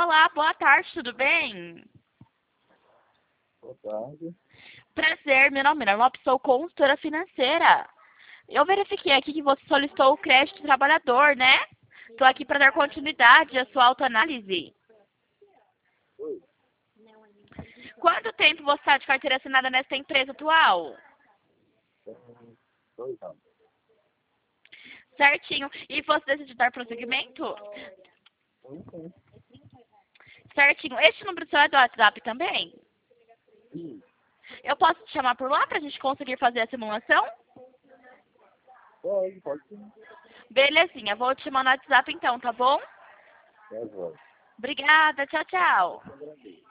Olá, boa tarde, tudo bem? Boa tarde. Prazer, meu nome é Norma, sou consultora financeira. Eu verifiquei aqui que você solicitou o crédito trabalhador, né? Estou aqui para dar continuidade à sua autoanálise. Oi. Quanto tempo você está de carteira assinada nessa empresa atual? Tem 2 anos. Certinho. E você decidiu dar prosseguimento? Sim. Certinho. Este número seu é do WhatsApp também? Sim. Eu posso te chamar por lá para a gente conseguir fazer a simulação? Pode sim. Belezinha, vou te chamar no WhatsApp então, tá bom? É, Obrigada, tchau, tchau. agradeço.